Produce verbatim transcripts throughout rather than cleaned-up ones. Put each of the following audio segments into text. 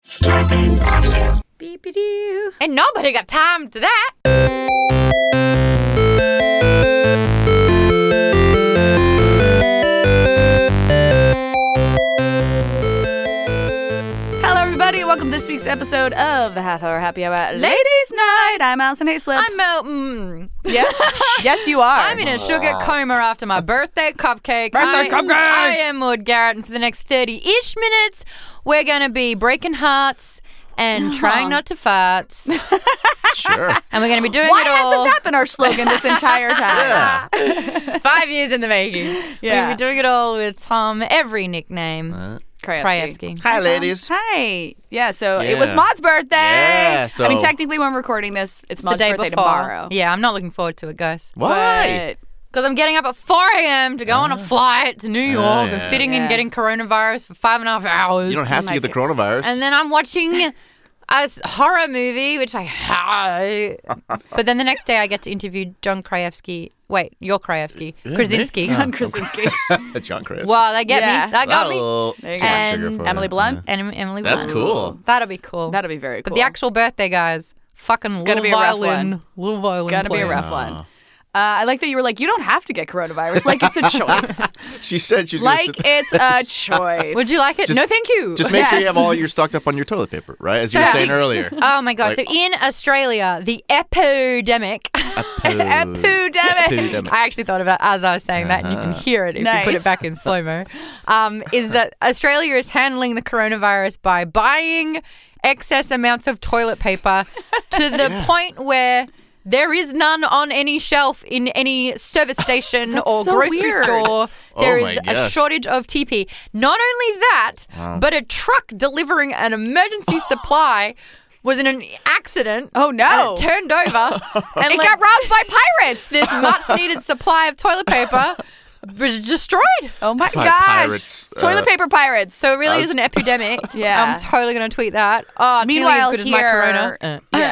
Scarpins Audio. Beep-a-doo. And nobody got time to that. Hello, everybody. Welcome to this week's episode of the Half Hour Happy Hour Ladies Night. I'm Allison Hayslip. I'm uh, mm, Yeah. Yes, you are. I'm in a sugar coma after my birthday cupcake. Birthday I, cupcake! I am Maud Garrett, and for the next thirty-ish minutes, we're going to be breaking hearts and trying not to farts. Sure. And we're going to be doing Why it all. hasn't that been our slogan this entire time? Yeah. Five years in the making. Yeah. We'll be doing it all with Tom, every nickname. Uh, Krajewski. Krajewski. Hi, ladies. Hi. Yeah, so it was Yeah. Maud's birthday. Yeah, so- I mean, technically, when we're recording this, it's, It's the Maud's day birthday before. tomorrow. Yeah, I'm not looking forward to it, guys. Why? But Because I'm getting up at four a.m. to go on a flight to New York. Oh, I'm yeah. sitting Yeah. and getting coronavirus for five and a half hours. You don't have to like get the it. coronavirus. And then I'm watching a s- horror movie, which I hate. But then the next day I get to interview John Krajewski. Wait, you're Krajewski. Yeah, Krasinski. me? John Krasinski. John Chris. Well, they get Yeah. me. That got me. Oh, There you too go. much sugar And for Emily you. Blunt? And Emily That's Blunt. cool. That'll be cool. That'll be very cool. But the actual birthday, guys, fucking It's little gonna be a rough violin. one. Little violin Gotta be a player. rough one. Uh, I like that you were like, you don't have to get coronavirus. Like, it's a choice. She said she was like, going to it's a choice. Would you like it? Just- no, thank you. Just make sure you Yes. have all your stocked up on your toilet paper, right? As you were So- saying earlier. Oh my god! Like- so in Australia, the epidemic. Epidemic. Epidemic. I actually thought about it as I was saying that, and you can hear it if you put Nice. it back in slow mo. Um, is that Australia is handling the coronavirus by buying excess amounts of toilet paper to the Yeah. point where there is none on any shelf in any service station or so grocery weird. store. Oh There my is a gosh. shortage of T P. Not only that, but a truck delivering an emergency supply was in an accident. Oh, no. And it turned over. And It like, got robbed by pirates. this much needed supply of toilet paper was destroyed. Oh, my By gosh. pirates. Toilet Uh, paper pirates. So it really I is was- an epidemic. Yeah. I'm totally going to tweet that. Oh, it's nearly as Meanwhile, good as here, my corona.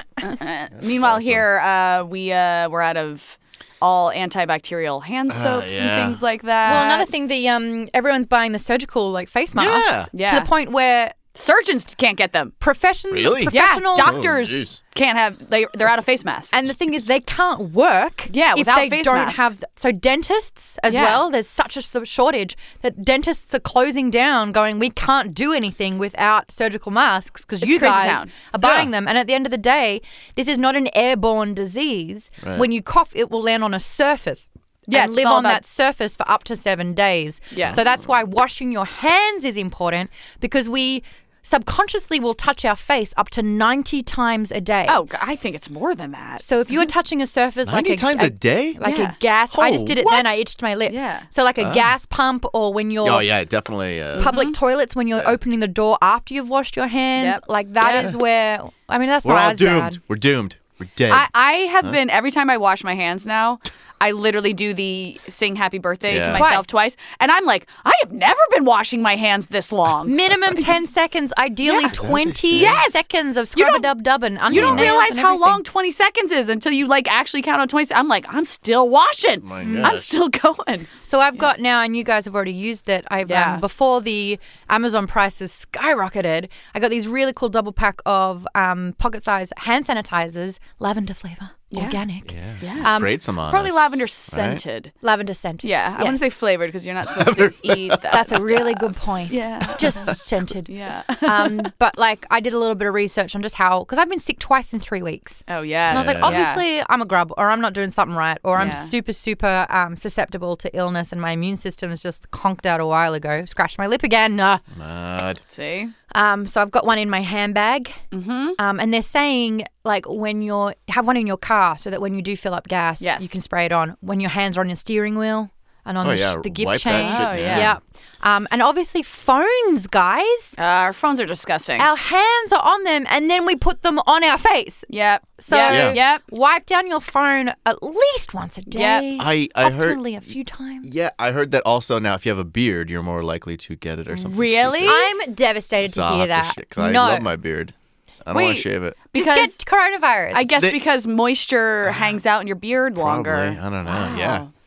yeah. Meanwhile, here uh, we uh, we're out of all antibacterial hand soaps yeah. and things like that. Well, another thing, the um, everyone's buying the surgical like face masks Yeah. to Yeah. the point where surgeons can't get them. profession, Really? professional Yeah, doctors Oh, jeez. can't have. They they're out of face masks. And the thing is, they can't work Yeah, if without they face don't masks. have. So dentists as Yeah. well. There's such a s- shortage that dentists are closing down, going, we can't do anything without surgical masks because It's you crazy guys town. are buying Yeah. them. And at the end of the day, this is not an airborne disease. Right. When you cough, it will land on a surface. Yes, and it's live all on about- that surface for up to seven days. Yes. So that's why washing your hands is important, because we subconsciously will touch our face up to ninety times a day. oh, g- I think it's more than that. So if you were touching a surface like ninety a, times a, day? like Yeah. a gas, I just Oh, did it what? then. I itched my lip. Yeah. So like a gas pump, or when you're Oh, yeah, definitely. Uh, public toilets, when you're opening the door after you've washed your hands, Yep. like that is Yep. where. I mean, that's we're not all as doomed. bad. We're doomed. We're dead. I, I have been every time I wash my hands now. I literally do the sing happy birthday to Yeah. myself twice. and I'm like, I have never been washing my hands this long. Minimum ten seconds, ideally Yeah. twenty Yes. seconds of You scrub a don't- dub dubbing. You don't realize how long twenty seconds is until you like actually count on twenty. se- I'm like, I'm still washing. My I'm gosh. still going. So I've got now, and you guys have already used it. I've Yeah. um, before the Amazon prices skyrocketed, I got these really cool double pack of um, pocket size hand sanitizers, lavender flavor, organic, yeah. Yeah. Um, Sprayed some on Probably us, lavender right? scented. lavender scented. Yeah, I want to Yes. say flavored because you're not supposed to eat that. That's a really stuff. good point. Yeah. Just scented. Yeah. Um, but like I did a little bit of research on just how, because I've been sick twice in three weeks. Oh yeah. And I was like, Yeah. obviously I'm a grub, or I'm not doing something right, or I'm Yeah. super, super um, susceptible to illness, and my immune system's just conked out a while ago. Scratched my lip again. Uh, Mad. See. Um, so I've got one in my handbag, mm-hmm. um, and they're saying like when you're have one in your car, so that when you do fill up gas, Yes. you can spray it on when your hands are on your steering wheel and on Oh, the, sh- yeah, the gift wipe that chain. shit, Oh, yeah. yeah. Um, and obviously phones, guys. Uh, our phones are disgusting. Our hands are on them, and then we put them on our face. Yep. So yep. Yeah. Yep. wipe down your phone at least once a day. I, I heard. Optimally a few times. Yeah, I heard that also now if you have a beard, you're more likely to get it or something. Really? stupid. I'm devastated So to I'll hear have that. to sh- 'cause I no, love my beard. I don't want Wait. to shave it. just Because get coronavirus. I guess They- because moisture hangs out in your beard longer. Probably. I don't know. Yeah. Oh.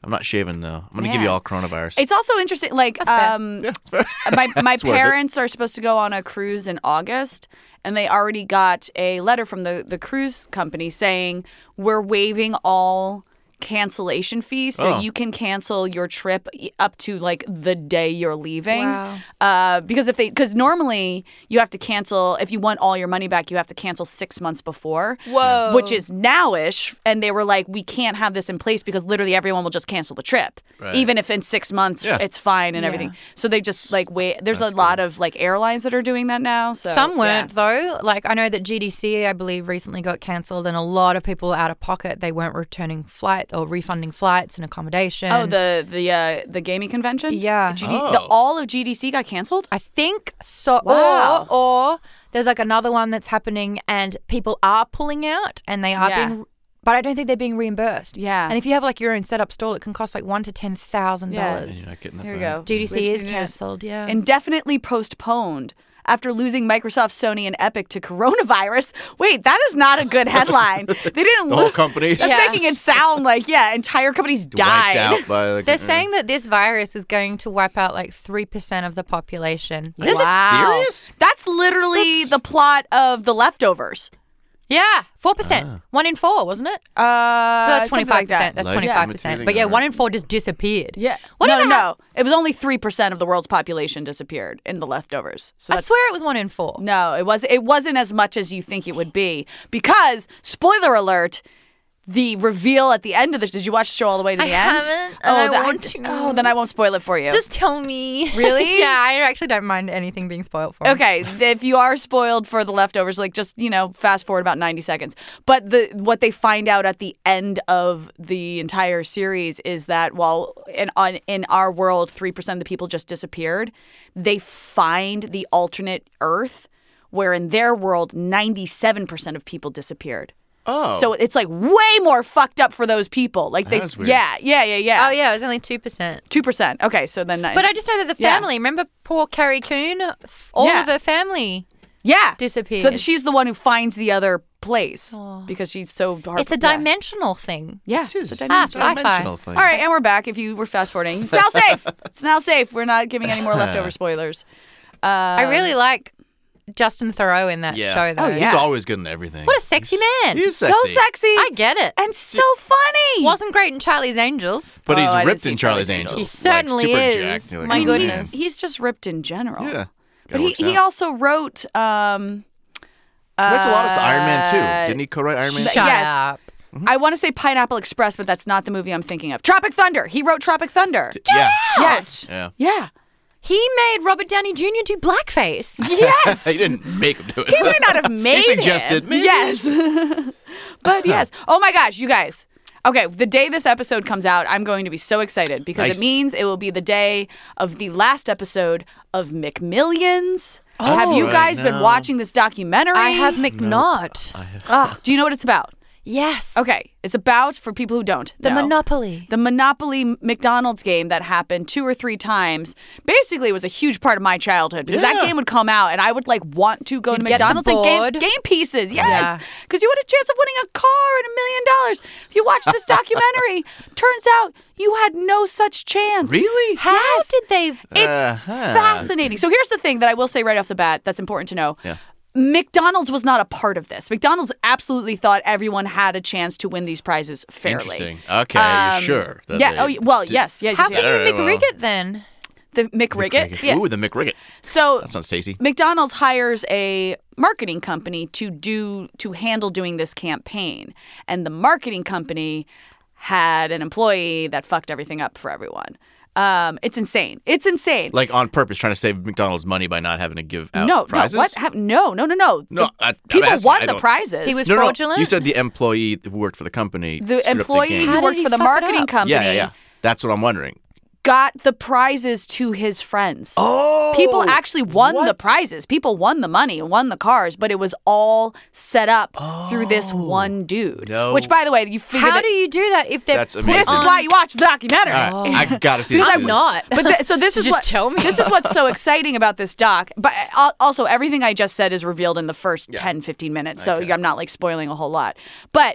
I'm not shaving though. I'm gonna Yeah. give you all coronavirus. It's also interesting. Like, fair. um, yeah, it's fair. my my It's worth it. parents are supposed to go on a cruise in August, and they already got a letter from the the cruise company saying we're waiving all cancellation fees, so Oh. you can cancel your trip up to like the day you're leaving. Wow. Uh, because if they, because normally you have to cancel if you want all your money back, you have to cancel six months before. Whoa. Which is nowish, and they were like, we can't have this in place because literally everyone will just cancel the trip, Right. even if in six months Yeah. it's fine and Yeah. everything. So they just like wait. There's That's a lot of like airlines that are doing that now. So Some weren't yeah. though. Like I know that G D C, I believe, recently got cancelled, and a lot of people out of pocket. They weren't returning flights or refunding flights and accommodation. Oh, the the uh, the gaming convention. Yeah. G D- Oh. the, all of G D C got canceled. I think so. Wow. Or, or there's like another one that's happening, and people are pulling out, and they are Yeah. being. But I don't think they're being reimbursed. Yeah. And if you have like your own setup stall, it can cost like one to ten thousand Yeah. dollars. You're not getting that Here we back. go. G D C This is is- cancelled. Yeah. Indefinitely postponed after losing Microsoft, Sony, and Epic to coronavirus. Wait, that is not a good headline. They didn't. The whole lo- company. That's Yeah. making it sound like yeah, entire companies Wiped died. out by like, They're uh, saying that this virus is going to wipe out like three percent of the population. Are you This is- Wow. serious? That's literally That's- the plot of The Leftovers. yeah, four percent. One in four, wasn't it? Uh, So that's something twenty-five like that. percent. That's Life twenty-five percent. imitating But yeah, art. one in four just disappeared. Yeah. Whatever no, no, hap- no. It was only three percent of the world's population disappeared in The Leftovers. So I that's, swear it was one in four. No, it was. It wasn't as much as you think it would be because spoiler alert. The reveal at the end of this. Did you watch the show all the way to the I end? haven't, and I that- want to. Oh, then I won't spoil it for you. Just tell me. Really? yeah, I actually don't mind anything being spoiled for me. Okay, if you are spoiled for The Leftovers, like just, you know, fast forward about ninety seconds. But the what they find out at the end of the entire series is that while in on in our world three percent of the people just disappeared, they find the alternate Earth where in their world ninety-seven percent of people disappeared. Oh. So it's like way more fucked up for those people. Like they That's weird. Yeah, yeah, yeah, yeah. Oh yeah, it was only two percent. two percent. Okay, so then But I just know that the Yeah. family. Remember poor Carrie Coon? F- All Yeah. of her family yeah. disappeared. So she's the one who finds the other place because she's so hard. it's a yeah. dimensional thing. Yeah. It is. It's a Ah, dimensional- sci-fi. Dimensional thing. All right, and we're back. If you were fast forwarding, it's now safe. It's now safe. We're not giving any more leftover spoilers. Uh, I really like Justin Theroux in that Yeah. show, though. Oh, yeah. He's always good in everything. What a sexy man. He's so sexy. sexy I get it. and so funny. Wasn't great in Charlie's Angels. But he's Oh, I didn't ripped see in Charlie's Charlie's Angels. Angels. He certainly like, super is. jacked. You're like, My oh, goodness. man. He's just ripped in general. Yeah. But Kinda he, works he out. also wrote. Um, Writes a lot to Iron Man too. uh, Didn't he co-write Iron Man? Shut two? yes. up. I want to say Pineapple Express, but that's not the movie I'm thinking of. Tropic Thunder. He wrote Tropic Thunder. Yeah. Yes. Yeah. Yeah. He made Robert Downey Junior do blackface. Yes. he didn't make him do it. He may not have made suggested, him. maybe. Yes. But yes. Oh my gosh, you guys. Okay, the day this episode comes out, I'm going to be so excited because Nice. it means it will be the day of the last episode of McMillions. have you right, guys been no. watching this documentary? I have McNaught. Ah, do you know what it's about? Yes. Okay, it's about, for people who don't The know, Monopoly. the Monopoly McDonald's game that happened two or three times. Basically, it was a huge part of my childhood because that Yeah. game would come out and I would like want to go You'd to get the McDonald's and game, board. game pieces. Yes, Yeah. because you had a chance of winning a car and a million dollars. If you watch this documentary, turns out you had no such chance. Really? How Yes. did they? It's Uh-huh. fascinating. So here's the thing that I will say right off the bat that's important to know. Yeah. McDonald's was not a part of this. McDonald's absolutely thought everyone had a chance to win these prizes fairly. Interesting. Okay, Um, you're sure? that Yeah. they Oh, well, did- yes. Yes. How yes, can yes. you Alright, well. McRig it then? The McRiggit. McRiggit. Yeah. Ooh, the McRiggit. So That sounds tasty. McDonald's hires a marketing company to do to handle doing this campaign, and the marketing company had an employee that fucked everything up for everyone. Um, it's insane. It's insane. Like on purpose, trying to save McDonald's money by not having to give out no, prizes. no, what? Hap- no, no, no, no. No, The I- I'm people asking. won I the don't- prizes. He was No, no, fraudulent? you said the employee who worked for the company. the screwed up employee game. How who did worked he for the fuck it marketing up? company Yeah, yeah, yeah. That's what I'm wondering. got the prizes to his friends. Oh, People actually won the what? prizes. People won the money and won the cars, but it was all set up through this one dude. No. Which, by the way, you figure How that do you do that if they're That's put amazing. this is on- why you watch the documentary. All right, I gotta see this. I'm not. But th- so this is Just what tell me. this is what's so exciting about this doc. But uh, also everything I just said is revealed in the first Yeah. ten, fifteen minutes. So Okay. I'm not like spoiling a whole lot. But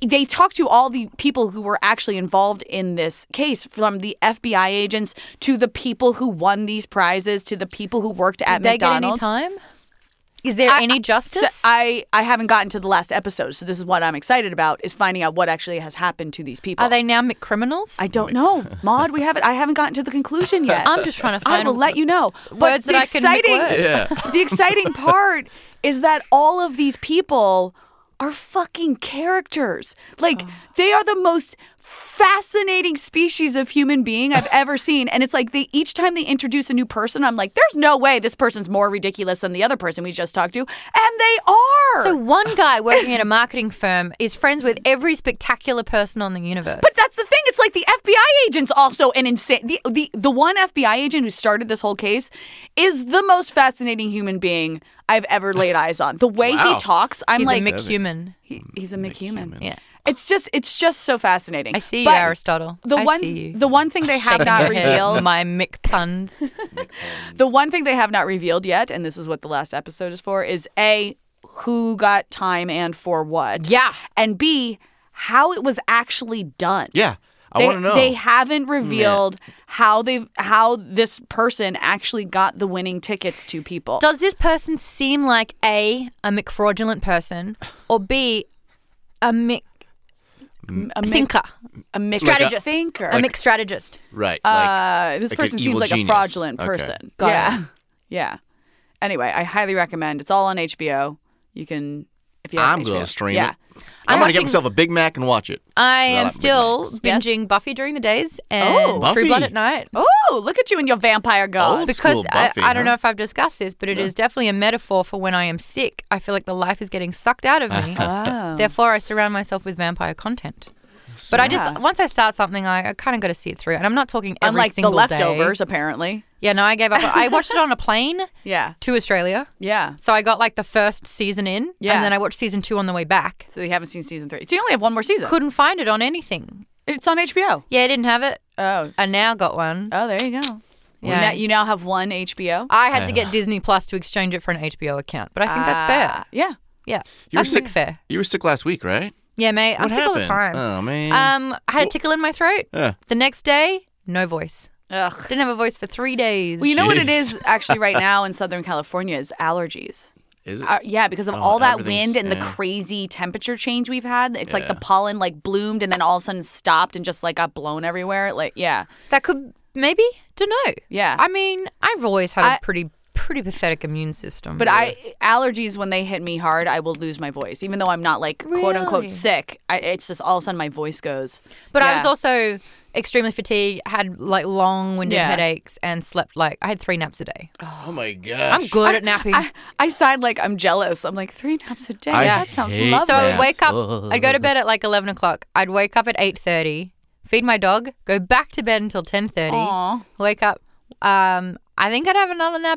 they talk to all the people who were actually involved in this case, from the F B I agents to the people who won these prizes to the people who worked at Did they get any McDonald's. time? Is there I- any I- justice? So I, I haven't gotten to the last episode, so this is what I'm excited about, is finding out what actually has happened to these people. Are they now McCriminals? I don't know. Maud, we haven't I haven't gotten to the conclusion yet. I'm just trying to I find will let you know. words But that the I can make exciting, work. Yeah. The exciting part is that all of these people are fucking characters. Like, they are the most fascinating species of human being I've ever seen. And it's like they each time they introduce a new person, I'm like, there's no way this person's more ridiculous than the other person we just talked to. And they are. So one guy working at a marketing firm is friends with every spectacular person on the universe. But that's the thing. It's like the F B I agent's also an insane. The, the the one F B I agent who started this whole case is the most fascinating human being I've ever laid eyes on. The way Wow. he talks, I'm he's like, a McHuman. he, he's a McHuman. Yeah. It's just it's just so fascinating. I see you, But Aristotle. The I one see you. the one thing they have Shaking not your head, revealed. my Mick puns. The one thing they have not revealed yet, and this is what the last episode is for, is A, who got time and for what. Yeah. And B, how it was actually done. Yeah. I They, want to know. they haven't revealed how they how this person actually got the winning tickets to people. Does this person seem like A, a McFraudulent person, or B, a Mick a mix- thinker, a mix strategist, thinker. a Mick strategist? right. Like, Uh, this like an person seems evil like a genius. fraudulent Okay. person. Got yeah. it. Yeah. Anyway, I highly recommend. It's all on H B O. You can if you have I'm H B O. going to stream yeah. it. I'm, I'm going to get watching- myself a Big Mac and watch it. I Well, am I'm Big still Macs. Yes. binging Buffy during the days and Oh. True Buffy. Blood at night. Oh, look at you and your vampire god. Old Because school I, Buffy, I don't huh? know if I've discussed this, but it is definitely a metaphor for when I am sick. I feel like the life is getting sucked out of me. Oh. Therefore, I surround myself with vampire content. But I just Yeah. once I start something, I, I kind of got to see it through. And I'm not talking every Unlike the single leftovers, day. apparently. Yeah, no, I gave up. I watched it on a plane Yeah. to Australia. Yeah. So I got like the first season in, Yeah. and then I watched season two on the way back. So you haven't seen season three. So you only have one more season. Couldn't find it on anything. It's on H B O. Yeah, I didn't have it. Oh. I now got one. Oh, there you go. Yeah. Yeah. Now, you now have one H B O. I had to get Disney Plus to exchange it for an H B O account, but I think that's fair. Ah, Yeah. Yeah, You were I sick. think fair. You were sick last week, right? Yeah, mate, I'm What sick all the happened? time. Oh, man. Um, I had a tickle in my throat. Yeah. The next day, no voice. Ugh. Didn't have a voice for three days. Well, you know what it Jeez. is actually right now in Southern California is allergies. Is it? Uh, yeah, because of Oh, all that everything's- wind and the yeah. crazy temperature change we've had. It's like the Yeah. pollen like bloomed and then all of a sudden stopped and just like got blown everywhere. Like, yeah. That could maybe. Don't know. Yeah. I mean, I've always had a I- pretty pretty pathetic immune system. But I allergies when they hit me hard, I will lose my voice, even though I'm not like quote unquote Really? sick. I, it's just all of a sudden my voice goes. But I Yeah. was also extremely fatigued, had like long-winded Yeah. headaches, and slept like I had three naps a day. oh, my gosh. I'm good at napping. I, I sighed like I'm jealous. I'm like three naps a day. I that sounds hate lovely. So I would naps. wake up. I'd go to bed at like eleven o'clock. I'd wake up at eight thirty, feed my dog, go back to bed until ten thirty. Aw. Wake up. Um, I think I'd have another nap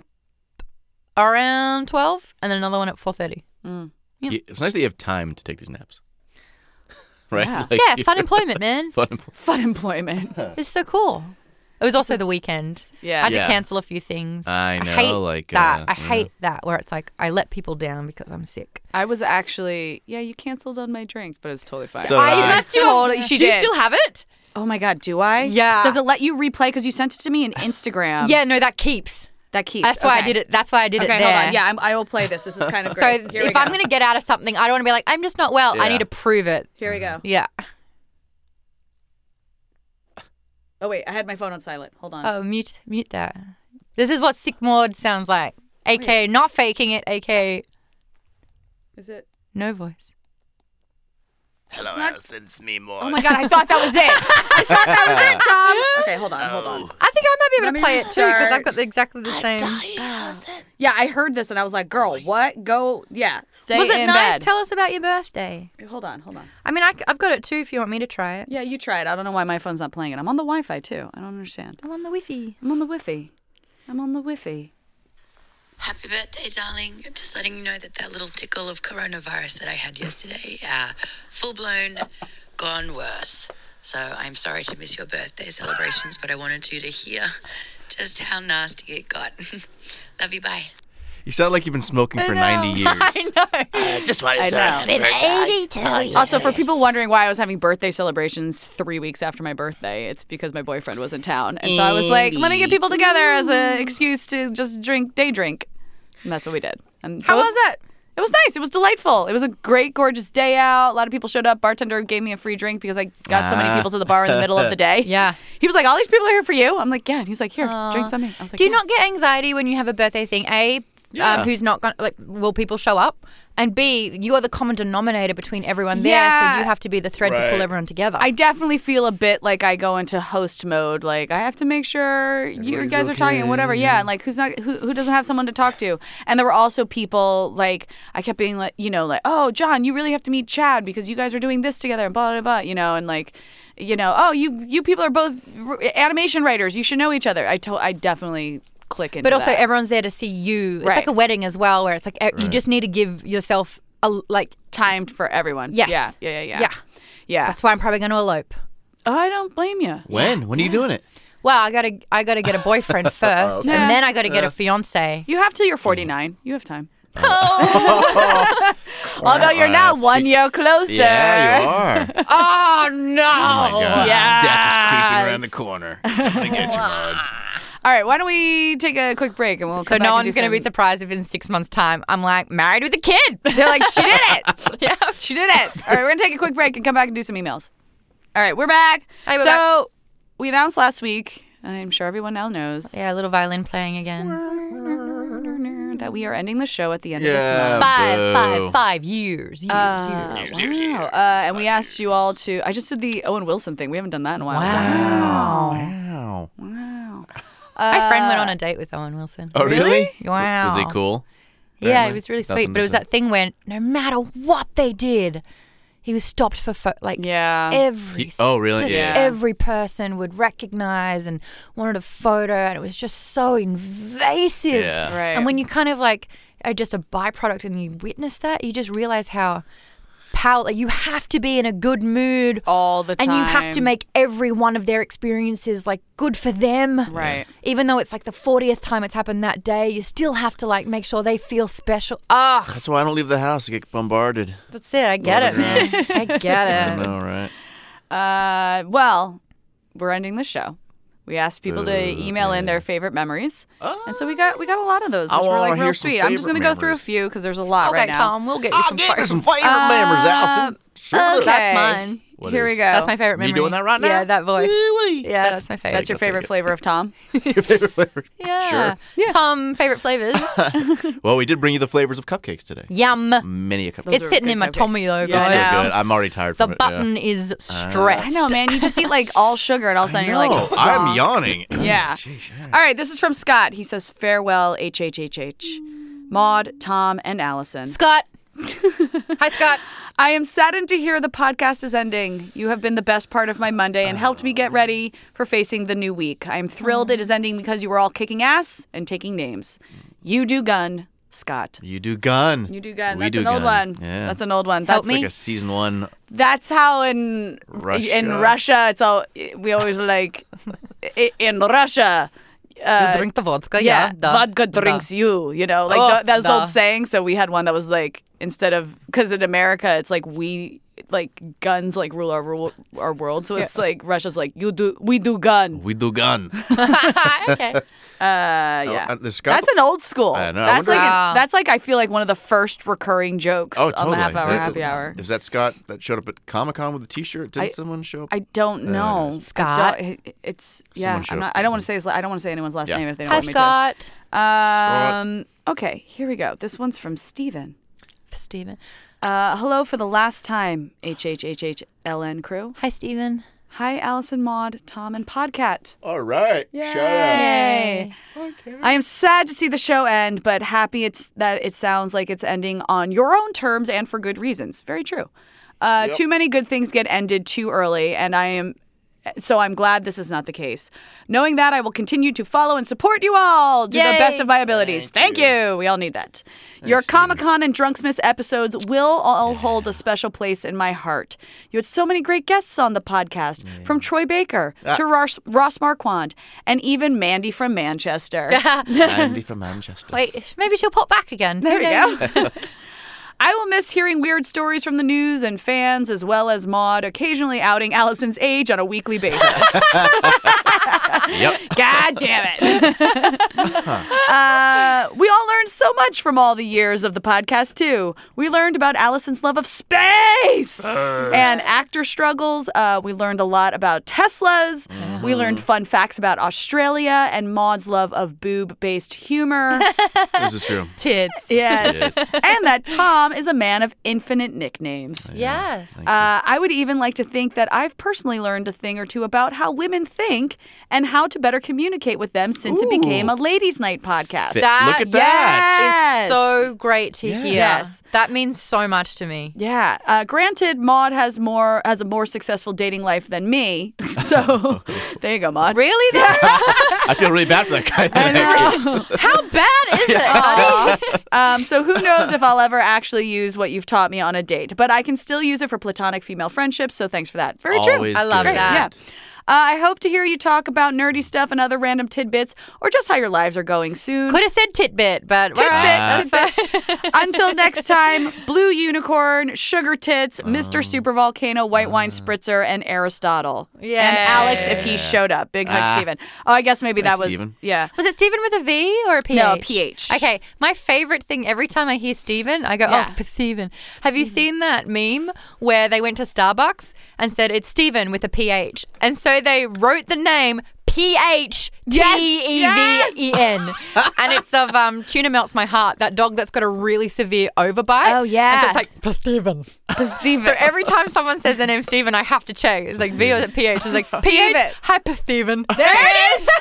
around twelve, and then another one at four thirty. Mm. You- It's nice that you have time to take these naps. right? Yeah. Like, Yeah, fun employment, man. fun employment. Fun employment. It's so cool. It was also the weekend. Yeah. I had Yeah. to cancel a few things. I know, hate like, that. uh, I yeah. hate that where it's like I let people down because I'm sick. I was actually yeah. You canceled on my drinks, but it was totally fine. So did I. left you. Totally- she do you did. still have it? Oh my god, do I? Yeah. Does it let you replay? Because you sent it to me in Instagram. Yeah, no, that keeps. That keeps. That's why I Okay. did it. That's why I did Okay, it there. hold on. Yeah, I'm, I will play this. This is kind of So great. Here we if I'm go. going to get out of something, I don't want to be like, I'm just not well. I Yeah. need to prove it. Here we go. Yeah. Oh wait, I had my phone on silent. Hold on. Oh, mute, mute that. This is what sick Maud sounds like. A K A not faking it. A K A Is it? no voice. Hello, not- Alison, it's me more. Oh my god, I thought that was it. I thought that was it, Tom. Okay, hold on, hold on. I think I might be able Let to me play it too because restart. I've got the, exactly the same. Yeah, I heard this and I was like, girl, what? Go, yeah, stay Was it in nice? bed. Tell us about your birthday. Hold on, hold on. I mean, I, have got it too if you want me to try it. Yeah, you try it. I don't know why my phone's not playing it. I'm on the Wi-Fi too. I don't understand. I'm on the Wi-Fi. I'm on the Wi-Fi. I'm on the Wi-Fi. Happy birthday, darling. Just letting you know that that little tickle of coronavirus that I had yesterday, uh, full-blown, gone worse. So I'm sorry to miss your birthday celebrations, but I wanted you to hear just how nasty it got. Love you, bye. You sound like you've been smoking for know. ninety years. I know. Just wanted I know. Been eighty-two years. Also, for people wondering why I was having birthday celebrations three weeks after my birthday, it's because my boyfriend was in town. And so I was like, let me get people together as an excuse to just drink, day drink. And that's what we did. And How both- was it? It was nice. It was delightful. It was a great, gorgeous day out. A lot of people showed up. Bartender gave me a free drink because I got so many people to the bar in the middle of the day. Yeah. He was like, all these people are here for you. I'm like, yeah. And he's like, here, drink something. I was like, Do you yes. not get anxiety when you have a birthday thing? A, Yeah. um, who's not going to, like, will people show up? And B, you are the common denominator between everyone there, Yeah. so you have to be the thread to pull Right. everyone together. I definitely feel a bit like I go into host mode. Like I have to make sure you Everybody's guys are talking and whatever. Yeah, and like who's not who who doesn't have someone to talk to. And there were also people like I kept being like you know like oh John, you really have to meet Chad because you guys are doing this together and blah blah blah. You know and like you know oh you you people are both r- animation writers. You should know each other. I to- I definitely click into but also that. everyone's there to see you. It's Right. like a wedding as well, where it's like uh, you just need to give yourself a like. timed for everyone. Yes. Yeah. Yeah. Yeah. Yeah. Yeah. Yeah. That's why I'm probably going to elope. I don't blame you. When? When are you doing it? Well, I gotta, I gotta get a boyfriend first, Okay. and then I gotta get a fiance. You have till you're forty-nine. You have time. Oh, Although you're Uh, now speak- one year closer. Yeah, you are. oh no! Oh my God. Yes. Death is creeping around the corner. Gonna get you, bud. All right, why don't we take a quick break and we'll So come back no and one's do gonna be some- surprised if in six months' time I'm like married with a kid. They're like, she did it. Yeah. She did it. All right, we're gonna take a quick break and come back and do some emails. All right, we're back. Hey, we're so we announced last week, I'm sure everyone now knows, Yeah, a little violin playing again. that we are ending the show at the end Yeah. of this month. Five, Boo. five, five years, years, Uh, years. wow. Uh, and we asked you all to. I just did the Owen Wilson thing. We haven't done that in a while. Wow. Wow. Wow. My friend went Uh, on a date with Owen Wilson. Oh, really? Wow. Was he cool? Yeah, Apparently. it was really sweet. Nothing But it was to that thing where no matter what they did, he was stopped for pho- like Yeah. every. He- oh, really? Just Yeah. every person would recognize and wanted a photo, and it was just so invasive. Yeah. Right. And when you kind of like are just a byproduct and you witness that, you just realize how power. Like you have to be in a good mood. all the time. And you have to make every one of their experiences like good for them. Right. Even though it's like the fortieth time it's happened that day, you still have to like make sure they feel special. Ah, That's why I don't leave the house. I get bombarded. that's it. I get it, man. I get I it. know, right? Uh, well, we're ending the show. We asked people to email in their favorite memories, and so we got we got a lot of those, I which were wanna like real hear some sweet. I'm just gonna favorite go through a memories. few because there's a lot Okay, right now. Tom, we'll get you I'll some. get you photos. some favorite Uh, memories, Allison. Sure. okay. That's mine. What Here is? we go. That's my favorite Me memory. doing that right now? Yeah, that voice. Wee-wee. Yeah, that's, my favorite. That's your I'll take favorite it. flavor of Tom. Your favorite flavor? yeah. Sure. Tom, favorite flavors. Well, we did bring you the flavors of cupcakes today. Yum. Many a cupcake. It's are sitting good in my cupcakes. tummy though, Yeah, guys. I so know. good. I'm already tired The from it. button is stressed. I know, man. You just eat like all sugar, and all of a sudden you're like, No, I'm yawning. yeah. Sheesh, yeah. All right, this is from Scott. He says, farewell, H H H H. Maud, Tom, and Allison. Scott. Hi, Scott. I am saddened to hear the podcast is ending. You have been the best part of my Monday and helped me get ready for facing the new week. I am thrilled it is ending because you were all kicking ass and taking names. You do gun, Scott. You do gun. You do gun. We That's do an old gun. one. Yeah. That's an old one. Help That's me. It's like a season one. That's how in Russia. in Russia it's all we always like i- in Russia. Uh, you drink the vodka, yeah, yeah. duh, vodka duh. drinks you. You know, like Oh, th- those duh. old sayings. So we had one that was like instead of because in America it's like we like guns like rule our rule our world. So it's like Russia's like you do we do gun. We do gun. Okay. Uh, yeah, uh, the Scott- that's an old school. I know, I That's wonder- like Wow. an, that's like I feel like one of the first recurring jokes Oh, on totally. the half hour Is happy that- hour. Is that Scott that showed up at Comic Con with a T-shirt? Did I- someone show up? I don't know. it is. Scott? I don't- it- it's yeah. Someone showed I'm not, up. I don't want to say his, I don't want to say anyone's last Yeah. name if they don't Hi, want me Scott. to. Um. Okay, here we go. This one's from Steven. Steven. Uh, hello for the last time, H H H H L N crew. Hi, Steven. Hi, Allison, Maud, Tom, and Podcat. All right. Yay! I am sad to see the show end, but happy it's that it sounds like it's ending on your own terms and for good reasons. Very true. Uh, Too many good things get ended too early, and I am So I'm glad this is not the case. Knowing that, I will continue to follow and support you all to Yay. the best of my abilities. Thank Thank, you. We all need that. Your Comic-Con and Drunksmiths episodes will all hold a special place in my heart. You had so many great guests on the podcast, from Troy Baker to Ross, Ross Marquand, and even Mandy from Manchester. Andy from Manchester. Wait, maybe she'll pop back again. There Who we knows? go. I will miss hearing weird stories from the news and fans, as well as Maude occasionally outing Allison's age on a weekly basis. Yep. God damn it. uh, we all learned so much from all the years of the podcast, too. We learned about Allison's love of space and actor struggles. Uh, we learned a lot about Teslas. Mm-hmm. We learned fun facts about Australia and Maude's love of boob-based humor. This is true. Tits. Yes. Tits. And that Tom is a man of infinite nicknames. Yes. Uh, I would even like to think that I've personally learned a thing or two about how women think and how to better communicate with them since it became a ladies' night podcast. Th- That Look at that. is so great to Yeah. hear. Yes. That means so much to me. Yeah. Uh, granted, Maude has more has a more successful dating life than me. So there you go, Maude. Really, though? I feel really bad for that guy. I know. How bad is it, buddy? Um, so who knows if I'll ever actually use what you've taught me on a date. But I can still use it for platonic female friendships, so thanks for that. Very true. Always I love good. that. Yeah. Uh, I hope to hear you talk about nerdy stuff and other random tidbits, or just how your lives are going soon. Could have said titbit, but Tidbit, all right, tidbit. Until next time, Blue Unicorn, Sugar Tits, Mister Super Volcano, White Wine Spritzer, and Aristotle. Yay. And Alex, if he showed up. Big hug, Ah. Steven. Oh, I guess maybe that Thanks, was. Steven. Yeah. Was it Stephen with a V or a P H? No, a P H. Okay, my favorite thing every time I hear Stephen, I go, Yeah. oh, Stephen. Have you seen that meme where they went to Starbucks and said it's Stephen with a P H? And so they wrote the name P H T E V E N. And it's of um, Tuna Melts My Heart, that dog that's got a really severe overbite. Oh, yeah. And so it's like, Stephen. Steven. So every time someone says the name Stephen, I have to check. It's like V or P H. It's like P H. Steven. Hyper Stephen. There it is.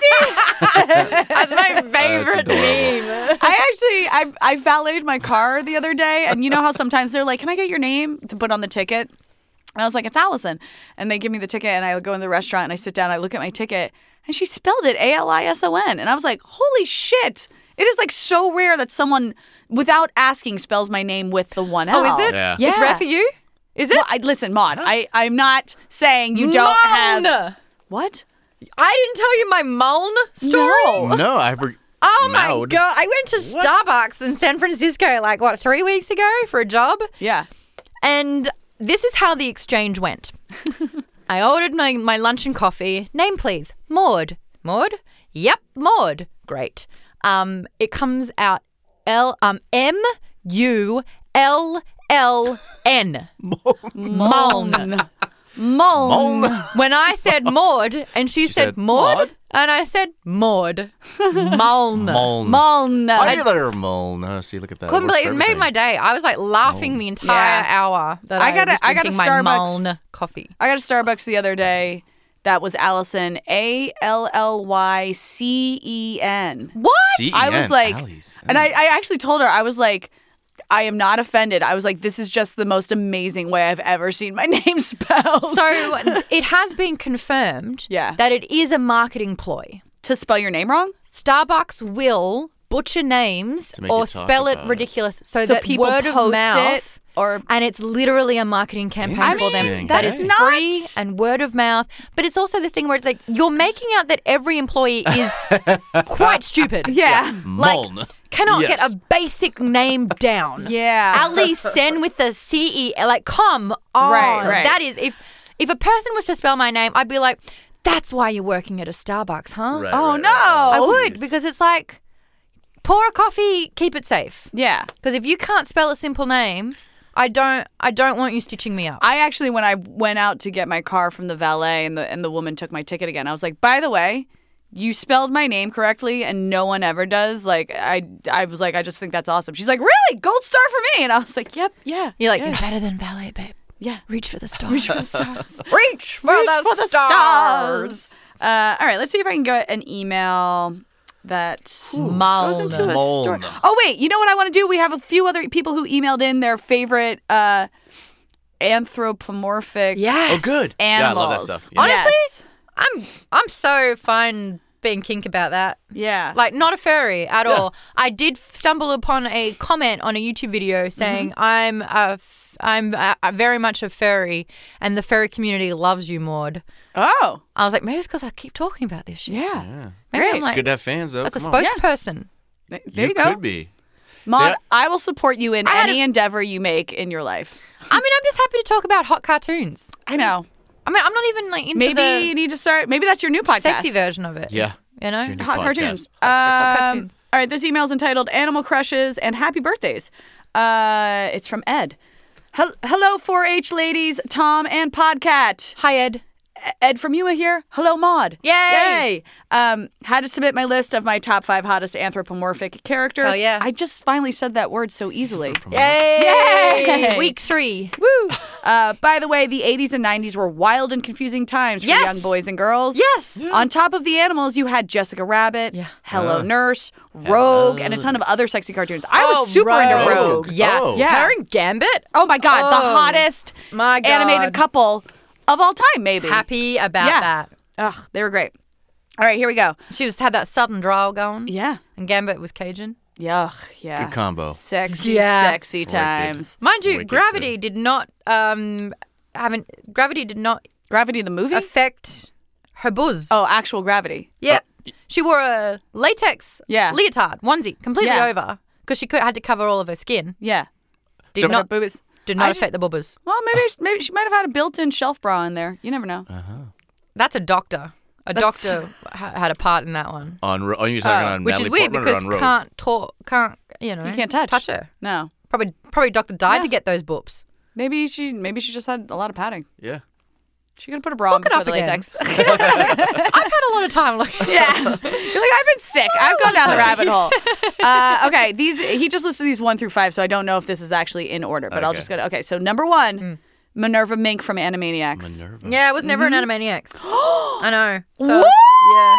That's my favorite adorable. meme. I actually, I, I valeted my car the other day, and you know how sometimes they're like, can I get your name to put on the ticket? And I was like, it's Allison. And they give me the ticket, and I go in the restaurant, and I sit down, and I look at my ticket, and she spelled it A L I S O N. And I was like, holy shit. It is like so rare that someone, without asking, spells my name with the one L. Oh, is it? Yeah. Yeah. It's rare for you? Is it? Well, I, listen, Maude, I, I'm not saying you don't have... Muln! What? I didn't tell you my Muln story. No. No, I heard. Oh my Maud. god! I went to Starbucks in San Francisco like what three weeks ago for a job, Yeah. and this is how the exchange went. I ordered my, my lunch and coffee. Name, please. Maud. Maud? Yep, Maud. Great. Um, it comes out L um M U L L N. Muln. Muln. When I said Maud and she, said, said, Maud, Maud? and I said Maud. Muln. Muln. Muln. Why do you let her muln? Oh, see, look at that. Couldn't Works believe for it. Made everything. my day. I was like laughing the entire Yeah. hour that I I, got a- was I got a drinking my Starbucks- Muln coffee. I got a Starbucks the other day that was Allison, A L L Y C E N. What? C E N, I was like, Allie's. and I, I actually told her, I was like, I am not offended. I was like, this is just the most amazing way I've ever seen my name spelled. So it has been confirmed Yeah. that it is a marketing ploy. to spell your name wrong? Starbucks will butcher names To make or you talk spell it about it. ridiculous so, So that people word of post mouth it or- and it's literally a marketing campaign I for them mean, that that's is not- free and word of mouth. But it's also the thing where it's like you're making out that every employee is quite stupid. Yeah. Like Muln. cannot Yes. get a basic name down. Yeah. Ali Sen with the C E like come on. Right, right. That is if if a person was to spell my name, I'd be like, that's why you're working at a Starbucks, huh? Right, Oh, right, no. right. I would Jeez. because it's like pour a coffee, keep it safe. Yeah. Because if you can't spell a simple name, I don't I don't want you stitching me up. I actually, when I went out to get my car from the valet and the and the woman took my ticket again, I was like, by the way, you spelled my name correctly and no one ever does. Like, I I was like, I just think that's awesome. She's like, really? Gold star for me. And I was like, yep, yeah. You're like, yeah. you're better than valet, babe. Yeah. Reach for the stars. Reach for the stars. Reach for, Reach the, for the stars. stars. Uh, all right, let's see if I can get an email that goes into a Muln. story. Oh, wait, you know what I want to do? We have a few other people who emailed in their favorite uh, anthropomorphic Yes. Oh, good. Yeah, I animals. love that stuff. Yeah. Honestly, Yes. I'm I'm so fine being kink about that. Yeah. Like, not a furry at all. I did stumble upon a comment on a YouTube video saying, Mm-hmm. I'm a f- I'm a, a very much a furry, and the furry community loves you, Maud. oh. I was like, maybe it's because I keep talking about this shit. Yeah. Yeah. Maybe I'm Great. It's like, good to have fans, though. that's a Come on. spokesperson. There you, You go. could be. Maud, Yeah. I will support you in I had any a- endeavor you make in your life. I mean, I'm just happy to talk about hot cartoons. I know. I mean, I'm not even like into Maybe you the need to start. Maybe that's your new podcast. sexy version of it. Yeah. You know? Your new Hot podcast. cartoons. Hot Um, cartoons. All right, this email is entitled Animal Crushes and Happy Birthdays. Uh, it's from Ed. Hel- Hello, four H ladies, Tom and Podcat. Hi, Ed. Ed from Yuma here. Hello, Maud. Yay! Yay! Um, had to submit my list of my top five hottest anthropomorphic characters. Hell yeah. I just finally said that word so easily. Yay! Yay! Week three. Woo! Uh, by the way, the eighties and nineties were wild and confusing times for Yes! young boys and girls. Yes! On top of the animals, you had Jessica Rabbit, Yeah. Hello Uh, Nurse, Rogue, and a ton of other sexy cartoons. I was Oh, super into Rogue. Rogue. Yeah. Oh. Yeah. Her and Gambit. Oh my god, the Oh, hottest my God. animated couple of all time, maybe. Happy about Yeah. that. Ugh, they were great. All right, here we go. She was had that southern drawl going. Yeah. And Gambit was Cajun. Yuck, yeah. Good combo. Sexy, Yeah. sexy Wicked. times. Mind you, Wicked Gravity did not um haven't Gravity did not Gravity the movie? affect her buzz. oh, actual gravity. Yeah. She wore a latex Yeah. leotard onesie, completely Yeah. over, because she could, had to cover all of her skin. Yeah. Did So not her boobies. did not I- affect the bubbas. Well, maybe maybe she might have had a built-in shelf bra in there. You never know. That's a doctor. A That's- doctor ha- had a part in that one, On, Ro- are you talking on which Natalie is weird Portman or because on Rogue? can't talk, can't you know? You can't touch. touch her. No. Probably probably doctor died Yeah. to get those boobs. Maybe she maybe she just had a lot of padding. Yeah. She could have put a bra on Look it before up the again. latex. I've had a lot of time looking. yeah. You're like, I've been sick. I've gone down the rabbit hole. Uh, okay, these he just listed these one through five, so I don't know if this is actually in order, but I'll Okay. just go to okay, so number one, Mm. Minerva Mink from Animaniacs. Minerva. Yeah, it was never Mm-hmm. an Animaniacs. I know. So yeah,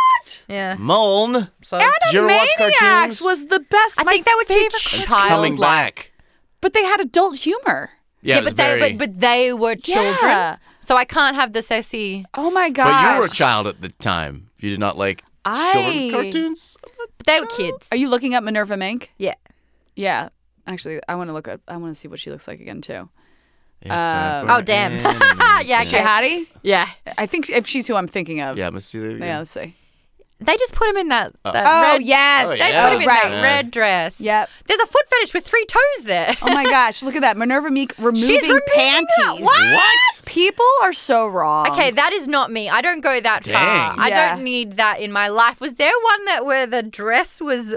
yeah. Muln. So Did you ever watch Animaniacs cartoons? was the best. I my think they were too favorite It's child- coming childlike. back. But they had adult humor. Yeah, yeah, it was but they very... but, but they were children, Yeah. so I can't have the sassy. Oh my god. But you were a child at the time. You did not like I- children cartoons? They were kids. Are you looking up Minerva Mink? Yeah. Yeah. Actually, I want to look up. I want to see what she looks like again too. It's time Uh, for oh, damn. anime. Yeah, Is she a hottie? Yeah. I think if she's who I'm thinking of. Yeah, let's see there. Yeah, let's see. They just put him in that, that Oh red. yes. Oh, They yeah. put him in right. that red dress. Yep. There's a foot fetish with three toes there. Oh my gosh, look at that. Minerva Meek removing She's removing panties. it. What? What? People are so wrong. Okay, that is not me. I don't go that Dang. far. I Yeah. don't need that in my life. Was there one that where the dress was?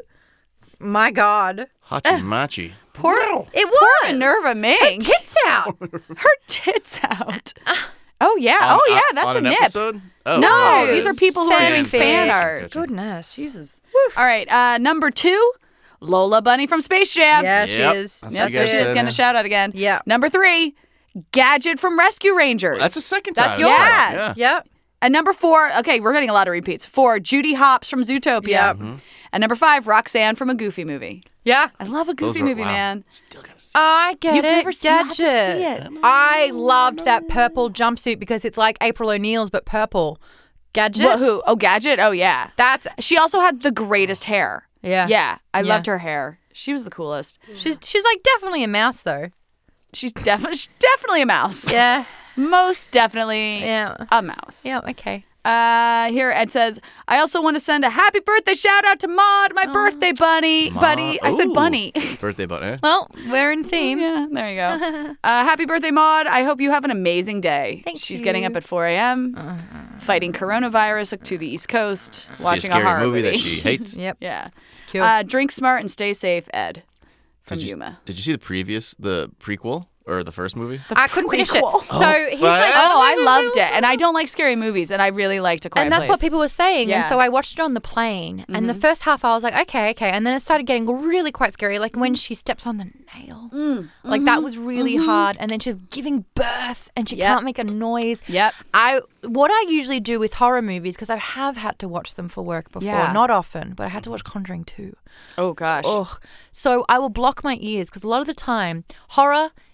My God, Hachi Machi. Poor, it poor was Minerva Mink. tits out. Her tits out. Oh yeah. On- oh yeah, on- that's on a an nip. Episode? Oh, No, okay. these are people who are doing Fanfic. fan art. Gotcha. Goodness. Jesus. All right, uh, number two, Lola Bunny from Space Jam. Yeah, Yep. she is. That's Yep, what you guys she's said, getting yeah. a shout out again. Yeah. Number three, Gadget from Rescue Rangers. That's the second time. That's yours. Yeah. Yeah. Yep. And number four, okay, we're getting a lot of repeats. Four, Judy Hopps from Zootopia. Yep. And number five, Roxanne from a Goofy movie. Yeah. I love a Those Goofy were- movie, wow. man. Still gotta see. I get You've it. never seen- you have to see Gadget. it. I loved that purple jumpsuit because it's like April O'Neil's but purple. Gadget. What, who? Oh, Gadget? Oh, yeah. That's She also had the greatest hair. yeah. Yeah, I Yeah. loved her hair. She was the coolest. She's she's like definitely a mouse though. She's definitely she's definitely a mouse. Yeah. Most definitely Yeah. a mouse. Yeah. Okay. Uh, here Ed says, I also want to send a happy birthday shout out to Maud, my birthday bunny. Ma- Buddy. I said Ooh. bunny. Birthday bunny. Well, we're in theme. Yeah, there you go. Uh, happy birthday, Maud. I hope you have an amazing day. Thank She's you. getting up at four a.m., fighting coronavirus to the East Coast, See watching a scary horror movie that she hates. Yep. Yeah. Cool. Uh, drink smart and stay safe, Ed. From Did you, Yuma. did you see the previous, the prequel or the first movie? I couldn't finish it. prequel. So here's Well, my. Oh, I loved it. And I don't like scary movies, and I really liked A Quiet And that's Place. what people were saying. And Yeah. so I watched it on the plane. And the first half, I was like, okay, okay. And then it started getting really quite scary. Like when she steps on the nail. Like that was really hard. And then she's giving birth and she Yep. can't make a noise. Yep. I What I usually do with horror movies, because I have had to watch them for work before, Yeah. not often, but I had to watch Conjuring two. Oh, gosh. Ugh. So I will block my ears because a lot of the time, horror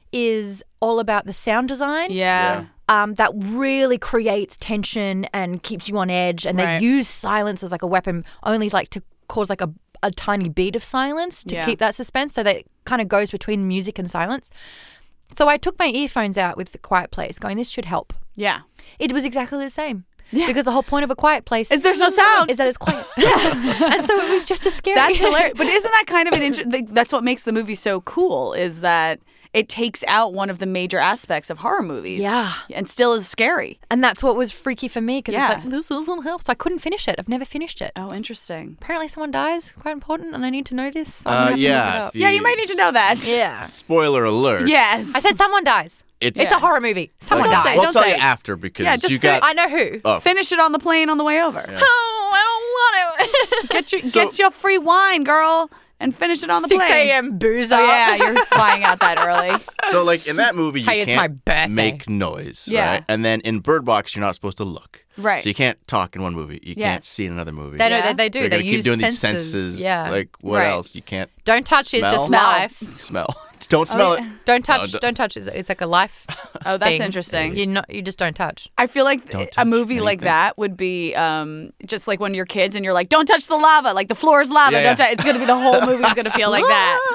is all about the sound design. Yeah. Um, that really creates tension and keeps you on edge. And Right. they use silence as like a weapon, only like to cause like a, a tiny beat of silence to Yeah. keep that suspense. So that it kind of goes between music and silence. So I took my earphones out with The Quiet Place, going, this should help. Yeah. It was exactly the same. Yeah. Because the whole point of A Quiet Place Is there's no sound. is that it's quiet. And so it was just as scary. That's hilarious. But isn't that kind of an interesting? That's what makes the movie so cool. Is that it takes out one of the major aspects of horror movies. Yeah. And still is scary. And that's what was freaky for me because Yeah. it's like, this doesn't help. So I couldn't finish it. I've never finished it. Oh, interesting. Apparently someone dies. Quite important. And I need to know this. So I'm Uh, gonna have to yeah. look it up. if Yeah, you might need to know that. Yeah. Spoiler alert. Yes. I said someone dies. It's, It's a horror movie. Someone Don't dies. say- We'll don't tell say you it. after because Yeah, just you got. I know who. Oh. Finish it on the plane on the way over. Oh, I don't want to. Get your So- get your free wine, girl, and finish it on the six plane. a.m. booze Oh up. yeah, you're flying out that early. So, like in that movie, you Hey, it's my can't birthday. make noise, Yeah. right? And then in Bird Box, you're not supposed to look, Right. So you can't talk in one movie. You Yes. can't see in another movie. They, know, Yeah. they, they do. They're They gonna use keep doing senses. these senses. Yeah. Like what Right. else? You can't don't touch it. It's just Smell? life. smell. Don't smell yeah. it. Don't touch. don't- don't touch. It's, it's like a life. Oh, that's thing. interesting. You not. You just don't touch. I feel like Don't a touch movie like anything. that would be um, just like when you're kids and you're like, "Don't touch the lava," like the floor is lava. Yeah, don't yeah. touch. It's gonna be the whole movie's gonna feel like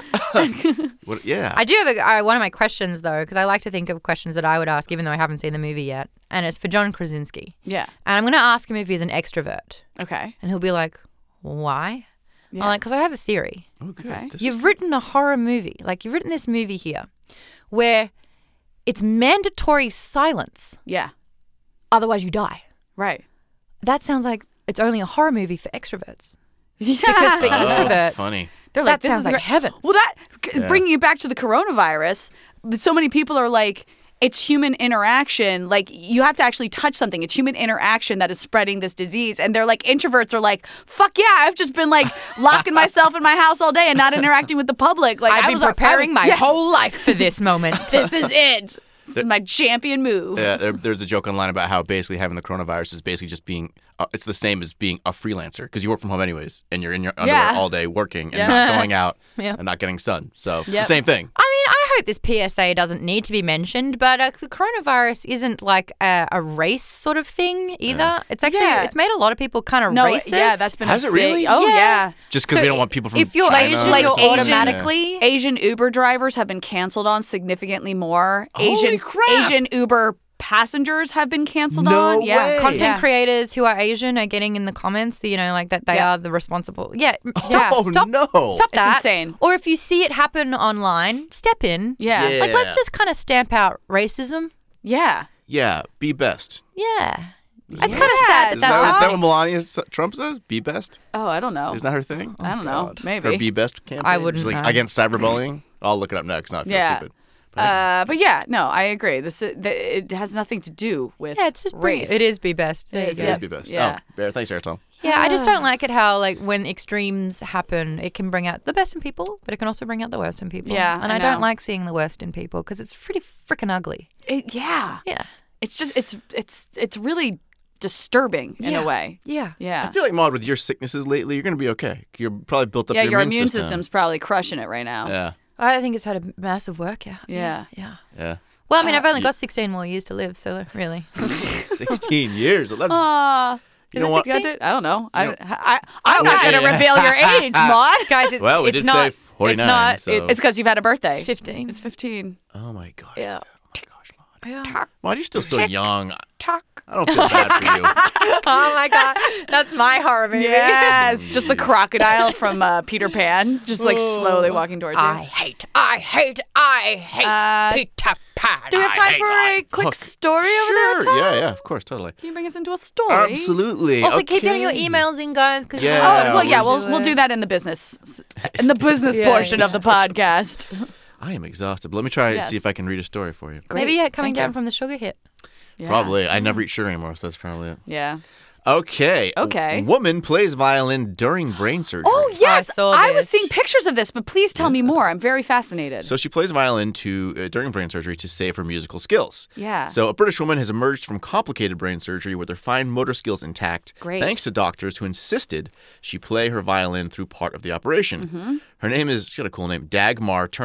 that. What, yeah. I do have a, I, one of my questions though, because I like to think of questions that I would ask, even though I haven't seen the movie yet, and it's for John Krasinski. Yeah. And I'm going to ask him if he's an extrovert, Okay. and he'll be like, "Why?" Yeah. I'm like, "Because I have a theory. oh, good. Okay. This is You've written a horror movie, like you've written this movie here, where it's mandatory silence, Yeah. otherwise you die. Right. That sounds like it's only a horror movie for extroverts. Yeah. Because for oh, introverts, funny. They're like, that this sounds is like great. heaven. Well, that c- Yeah. bringing it back to the coronavirus, so many people are like, it's human interaction. Like you have to actually touch something. It's human interaction that is spreading this disease. And they're like, introverts are like, fuck yeah, I've just been like locking myself in my house all day and not interacting with the public. Like I've I been was, I preparing was- my yes, whole life for this moment. This is it. This is my champion move. Yeah, there, there's a joke online about how basically having the coronavirus is basically just being, uh, it's the same as being a freelancer because you work from home anyways and you're in your underwear Yeah. all day working and Yeah. not going out Yeah. and not getting sun. So it's Yep. the same thing. I mean, I hope this P S A doesn't need to be mentioned, but uh, the coronavirus isn't like a, a race sort of thing either. It's actually Yeah. it's made a lot of people kind of No, racist. yeah, that's been Has a it big- really? Oh Yeah. yeah. Just because So we don't want people from if you're China Asian, or like you're something. automatically Asian Uber drivers have been canceled on significantly more. Holy Asian crap. Asian Uber passengers have been canceled No on. Yeah. way. content Yeah. creators who are Asian are getting in the comments, you know, like that they Yeah. are the responsible. Yeah, stop, Oh, stop, no. stop It's that. insane. Or if you see it happen online, step in. Yeah. Yeah. Like let's just kind of stamp out racism. Yeah. Yeah, be best. Yeah, it's kind of Yeah. sad that Is that's that, is that happening. what Melania s- Trump says? Be best? Oh, I don't know. Isn't that her thing? I don't know. God. Her Maybe. Be Best campaign? I wouldn't She's like know. against cyberbullying? I'll look it up next, not feel Yeah. stupid. But I think Uh, but yeah, no, I agree. This uh, th- it has nothing to do with Yeah, it's just bring race. it. It is be best. There It you is, go. it yeah. is Be Best. Yeah. Oh, yeah, thanks, Aristotle. Yeah, I just don't like it how like when extremes happen, it can bring out the best in people, but it can also bring out the worst in people. Yeah, and I I, don't know. like seeing the worst in people because it's pretty freaking ugly. It, yeah. Yeah, It's just it's it's it's really disturbing in Yeah. a way. yeah. Yeah. I feel like, Maud, with your sicknesses lately, you're going to be okay. You're probably built up Yeah, your, your immune immune system. system's probably crushing it right now. Yeah, I think it's had a massive workout. Yeah. yeah. yeah. Well, I mean, I've only got sixteen more years to live, so really. sixteen years. That's, Ah. you Is know it what? sixteen? I don't know. I, You I, I'm not Okay. going to reveal your age, Maud. Guys, it's, Well, we it's did not. say forty-nine. It's not. so. It's, It's because you've had a birthday. fifteen. It's fifteen. Oh, my gosh. Yeah. Oh, my gosh, Maud. Yeah. Talk, Maud, you're still so Tick. young. talk. I don't feel bad for you. Oh my god, that's my horror movie. Yes, just the crocodile from uh, Peter Pan, just like slowly walking towards you. I hate, I hate, I hate Uh, Peter Pan. Do we have I time hate for a I- quick Hook. story over Sure. there, Tom? Yeah, yeah, of course, totally. Can you bring us into a story? Absolutely. Also, keep getting your Okay. emails in, guys. Cause Yeah. Oh, well, yeah, we'll we'll, we'll do that in the business, in the business Yeah, portion of the podcast. I am exhausted, but let me try and Yes. see if I can read a story for you. Maybe you're coming Thank down you. from the sugar hit. Yeah. Probably. I never eat sugar anymore, so that's probably it. Yeah. Okay. Okay. Woman plays violin during brain surgery. Oh, yes. saw I was this. seeing pictures of this, but please tell me more. I'm very fascinated. So she plays violin to uh, during brain surgery to save her musical skills. Yeah. So a British woman has emerged from complicated brain surgery with her fine motor skills intact, Great. thanks to doctors who insisted she play her violin through part of the operation. Mm-hmm. Her name is, she had a cool name, Dagmar Turner,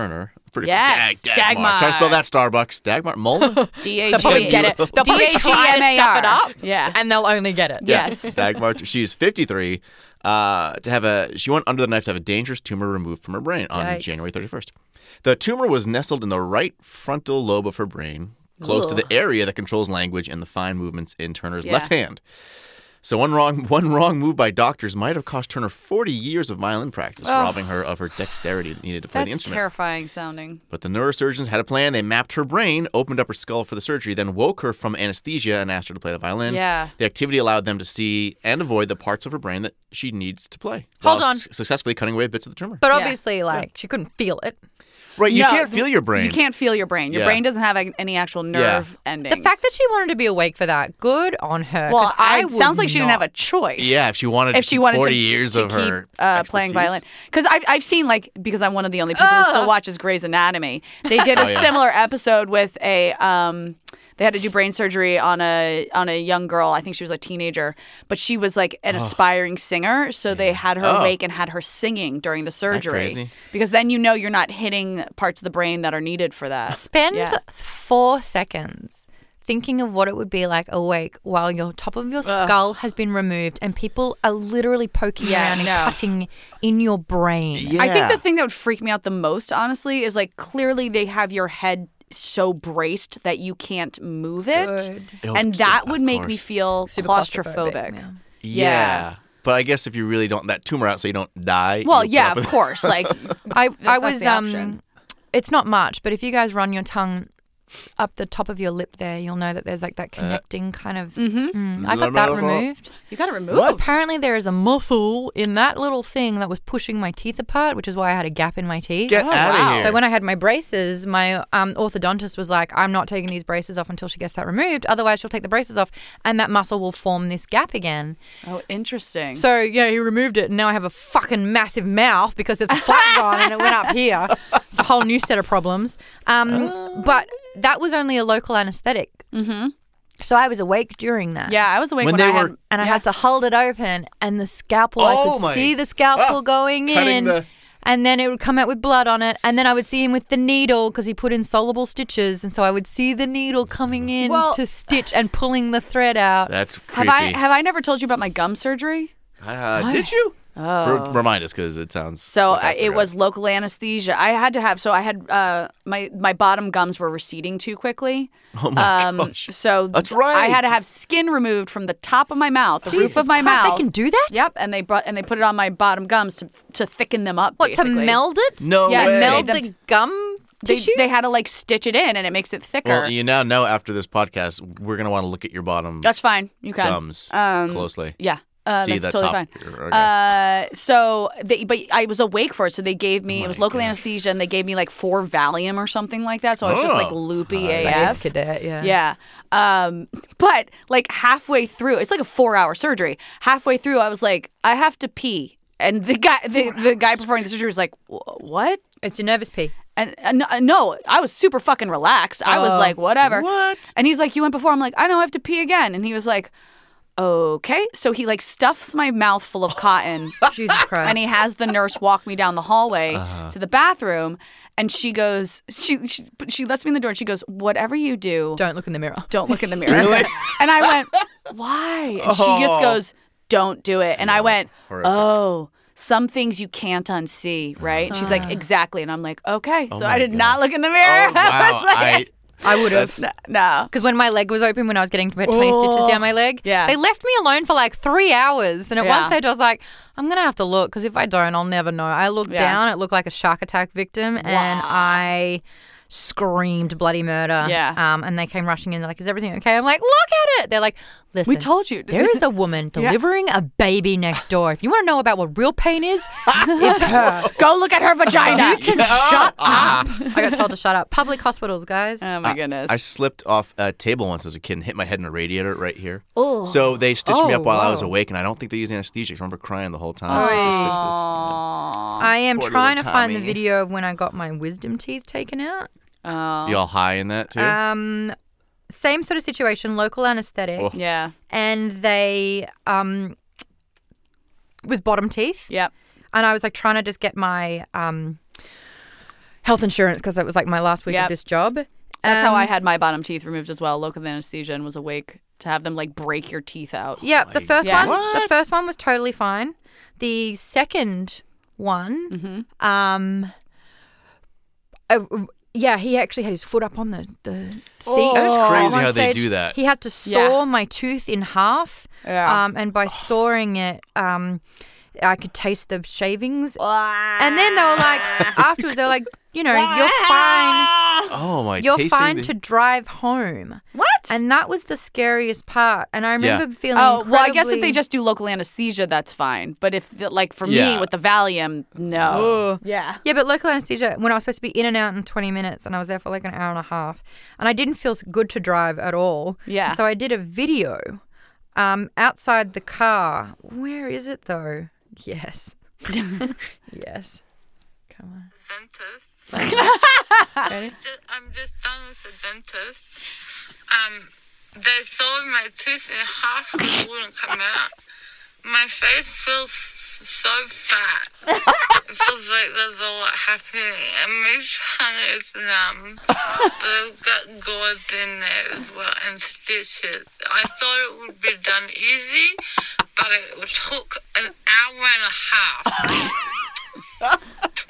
Pretty Yes, cool. Dag, Dagmar. Dagmar. Try to spell that, Starbucks. Dagmar. Mola? D A They'll probably G. get it. They'll probably try to stuff it up. Yeah. And they'll only get it. Yes. Dagmar. She's fifty-three. Uh, to have a, she went under the knife to have a dangerous tumor removed from her brain on Yikes. January thirty-first. The tumor was nestled in the right frontal lobe of her brain, close to the area that controls language and the fine movements in Turner's Yeah. left hand. So one wrong one wrong move by doctors might have cost Turner forty years of violin practice, robbing her of her dexterity needed to play the That's instrument. terrifying sounding. But the neurosurgeons had a plan. They mapped her brain, opened up her skull for the surgery, then woke her from anesthesia and asked her to play the violin. Yeah. The activity allowed them to see and avoid the parts of her brain that she needs to play. Hold while on. s- successfully cutting away bits of the tumor. But Yeah. obviously, like, she couldn't feel it. Right, you No, can't feel your brain. You can't feel your brain. Your Yeah. brain doesn't have a- any actual nerve endings. The fact that she wanted to be awake for that, good on her. 'cause well, I it would sounds like she didn't have a not. choice. Yeah, if she wanted if to she keep wanted forty to, years to of keep her uh, playing expertise. violin, because I've I've seen like because I'm one of the only people who still watches Grey's Anatomy. They did a Oh, yeah. similar episode with a um. They had to do brain surgery on a on a young girl. I think she was a teenager, but she was like an aspiring singer. So they had her Oh. awake and had her singing during the surgery. crazy? Because then you know you're not hitting parts of the brain that are needed for that. Spend Yeah. four seconds thinking of what it would be like awake while your top of your skull has been removed and people are literally poking Yeah, around and no. cutting in your brain. Yeah. I think the thing that would freak me out the most, honestly, is like clearly they have your head so braced that you can't move it. Good. Oh, And yeah, that would of make me course. feel Super claustrophobic. yeah. Yeah. Yeah. But I guess if you really don't that tumor out so you don't die. Well, you'll put yeah, up of with- course. Like I, I that's was the um option. it's not much, but if you guys run your tongue up the top of your lip there, you'll know that there's like that connecting kind of Mm, I got that removed. you got to remove. What? Apparently there is a muscle in that little thing that was pushing my teeth apart, which is why I had a gap in my teeth. Get Oh, out wow. of here. So when I had my braces, my um, orthodontist was like, I'm not taking these braces off until she gets that removed. Otherwise, she'll take the braces off and that muscle will form this gap again. Oh, interesting. So, yeah, he removed it and now I have a fucking massive mouth because it's flat gone and it went up here. It's a whole new set of problems. Um, but that was only a local anesthetic. Mm-hmm. So I was awake during that. yeah, I was awake When when, they I were- had. And I had to hold it open and the scalpel, I Oh could my- see the scalpel Ah, going cutting in. the- And then it would come out with blood on it. And then I would see him with the needle because he put in soluble stitches. And so I would see the needle coming in Well- to stitch and pulling the thread out. That's Have creepy. I have I never told you about my gum surgery? Uh, did you? Oh. remind us because it sounds. So like I I, it forgot. was local anesthesia. I had to have so I had uh, my my bottom gums were receding too quickly. Oh my Um, gosh. so That's I right. had to have skin removed from the top of my mouth, the roof Jesus of my Christ, mouth. they can do that? Yep, and they brought and they put it on my bottom gums to to thicken them up. What, basically. to meld it? No Yeah, way. Meld They- the gum They, tissue? they had to like stitch it in, and it makes it thicker. Well, you now know after this podcast, we're gonna want to look at your bottom That's fine. You can. gums Um, closely. Yeah. Uh, See that's that totally top. fine. here. Okay. Uh, so, they, but I was awake for it, so they gave me. Oh it was my local gosh. anesthesia, and they gave me like four Valium or something like that. So I was just Oh. like loopy Space A F. cadet, yeah. Yeah. Um, but like halfway through, it's like a four-hour surgery. Halfway through, I was like, I have to pee, and the guy, the, the guy performing the surgery was like, "Wh- what? It's your nervous pee. And uh, no, uh, no, I was super fucking relaxed. I was Oh. like, whatever. What? And he's like, you went before. I'm like, I know, I have to pee again. And he was like, okay. So he like stuffs my mouth full of cotton. Jesus Christ. And he has the nurse walk me down the hallway Uh-huh. to the bathroom. And she goes, she, she she lets me in the door and she goes, whatever you do, Don't look in the mirror. don't look in the mirror. And I went, why? And she just Oh. goes, don't do it. And I went, horrific. oh, some things you can't unsee, right? And she's like, exactly. And I'm like, okay. so my I did God. not look in the mirror. Oh, wow. I was like, I, I would have. That's- no. Because when my leg was open, when I was getting twenty stitches down my leg, Yeah. they left me alone for like three hours. And at Yeah. one stage, I was like, I'm going to have to look because if I don't, I'll never know. I looked Yeah. down, it looked like a shark attack victim, and I screamed bloody murder. Yeah. Um, and they came rushing in. They're like, is everything okay? I'm like, look at it. They're like, listen. We told you. There is a woman delivering a baby next door. If you want to know about what real pain is, it's her. Go look at her vagina. You can shut up. I got told to shut up. Public hospitals, guys. Oh my goodness. I slipped off a table once as a kid and hit my head in a radiator right here. So they stitched me Oh, up while I was whoa. awake, and I don't think they used anesthesia. I remember crying the whole time. So they stitched this. I am Poor trying to little find the Tommy. video of when I got my wisdom teeth taken out. Oh. You all high in that too? Um, same sort of situation, local anesthetic, Oh. Yeah. and they um was bottom teeth, Yep. and I was like trying to just get my um health insurance because it was like my last week Yep. of this job. That's how Um, I had my bottom teeth removed as well. Local anesthesia and was awake to have them like break your teeth out. Yeah, the first Yeah. one, the first one was totally fine. The second one, Mm-hmm. um, uh, yeah, he actually had his foot up on the the seat. Oh. That is at crazy one how they stage. do that. He had to saw Yeah. my tooth in half, Yeah. um, and by sawing it, um, I could taste the shavings. And then they were like, afterwards, they were like, you know, you're fine. Oh my! You're tasting fine the- to drive home. What? And that was the scariest part. And I remember Yeah. feeling Oh, well, I guess if they incredibly- just do local anesthesia, that's fine. But if, like, for me Yeah. with the Valium, no. Ooh. Yeah. Yeah, but local anesthesia, when I was supposed to be in and out in twenty minutes, and I was there for like an hour and a half, and I didn't feel good to drive at all. Yeah. So I did a video um, outside the car. Where is it though? Yes. Yes. Come on. Dentist. Ready? Just, I'm just done with the dentist. Um, they sawed my tooth in half and it wouldn't come out. My face feels so fat. It feels like there's a lot happening. And my tongue is numb. They've got gauze in there as well and stitches. I thought it would be done easy, but it took an hour and a half.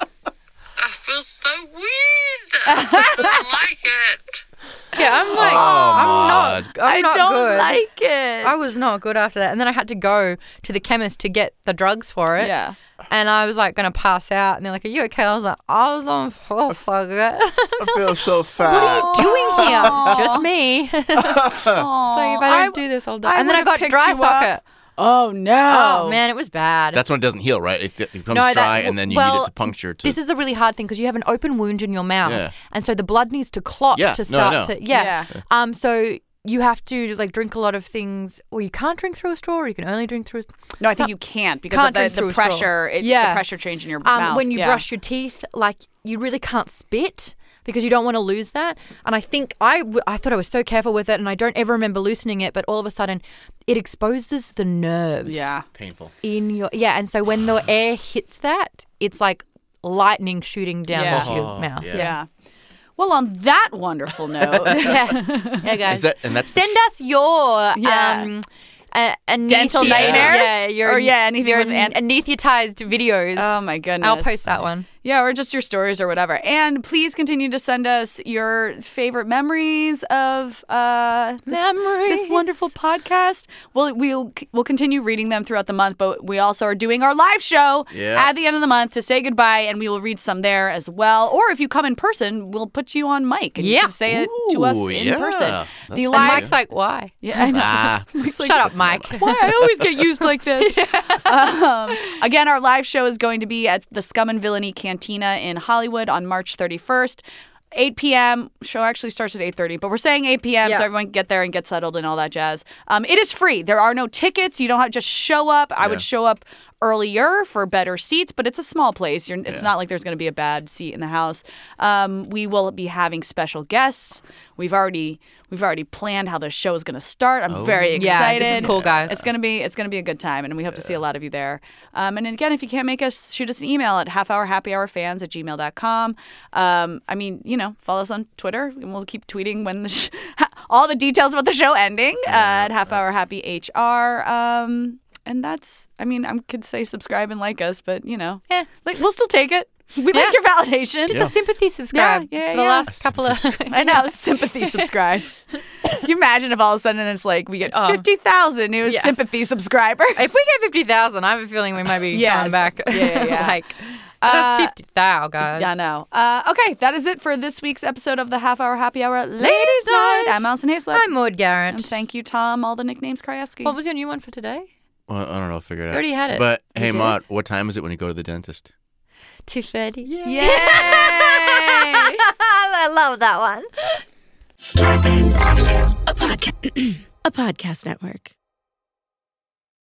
I feel so weird. I don't like it. Yeah, I'm like, Oh, I'm Maud. not, I'm I not don't good. like it. I was not good after that. And then I had to go to the chemist to get the drugs for it. Yeah. And I was like going to pass out. And they're like, are you okay? I was like, I was on feel so good. I feel so fat. What are you doing here? It's just me. so if I don't I- do this all day. I And then I would've got picked dry you socket. up. Oh, no. Oh, man, it was bad. That's when it doesn't heal, right? It, it becomes No, that- dry, and then you well, need it to puncture. To, This is a really hard thing because you have an open wound in your mouth. Yeah. And so the blood needs to clot Yeah, to no, I start know. to. Yeah. Yeah. Um. So you have to like drink a lot of things, or you can't drink through a straw, or you can only drink through a No, I Some- think you can't because Can't of drink the, through the a straw. pressure. It's Yeah. the pressure change in your Um, mouth. when you yeah. brush your teeth, like you really can't spit because you don't want to lose that. And I think I, w- I thought I was so careful with it, and I don't ever remember loosening it. But all of a sudden, it exposes the nerves. Yeah. painful. In your yeah, and so when the air hits that, it's like lightning shooting down Yeah. into your Oh, mouth. yeah. Yeah. Well, on that wonderful note, yeah, yeah, guys. Is that and that's Send us your Yeah. um, uh, Dental anesthe- nightmares? yeah, your, Or, yeah, anything your with an- anesthetized videos. oh my goodness. I'll post that one. Yeah, or just your stories or whatever. And please continue to send us your favorite memories of uh, this, this wonderful podcast. We'll we'll we'll continue reading them throughout the month, but we also are doing our live show Yeah. at the end of the month to say goodbye, and we will read some there as well. Or if you come in person, we'll put you on mic and you Yeah. can say it to us Ooh, in yeah. person. That's The good. And live, Mike's like, why? yeah, I know. Ah, Mike's like, Shut up, Mike. why I always get used like this. um, again, our live show is going to be at the Scum and Villainy Cantina in Hollywood on March thirty-first. eight p.m. Show actually starts at eight thirty, but we're saying eight p.m. Yeah. so everyone can get there and get settled and all that jazz. Um, it is free. There are no tickets. You don't have to just show up. I Yeah. would show up earlier for better seats, but it's a small place. You're, it's Yeah. not like there's going to be a bad seat in the house. Um, we will be having special guests. We've already we've already planned how the show is going to start. I'm very excited. Yeah, this is cool, guys. It's gonna be it's gonna be a good time, and we hope to see a lot of you there. Um, and again, if you can't make us, shoot us an email at half hour happy hour fans at gmail dot com. Um, I mean, you know, follow us on Twitter, and we'll keep tweeting when the sh- all the details about the show ending uh, at half hour happy H R. Um, and that's, I mean, I could say subscribe and like us, but you know, Yeah. like we'll still take it. We Yeah. like your validation. Just a sympathy subscribe Yeah, yeah, for the yeah. last couple of. I know, sympathy subscribe. Can you imagine if all of a sudden it's like we get Oh. fifty thousand new Yeah. sympathy subscribers? If we get fifty thousand, I have a feeling we might be Yes. coming back. Yeah, yeah, yeah. like, Uh, that's fifty thousand, guys. Yeah, I know. Uh, okay, that is it for this week's episode of the Half Hour Happy Hour Ladies, Ladies' Night. Night. I'm Alison Hayslip. I'm Maud Garrett. And thank you, Tom. All the nicknames Krajewski. What was your new one for today? well, I don't know. I'll figure it out. already had it. But You hey, did? Maud, what time is it when you go to the dentist? two thirty. Yay! I love that one. Starburns Audio, a podcast, a podcast network.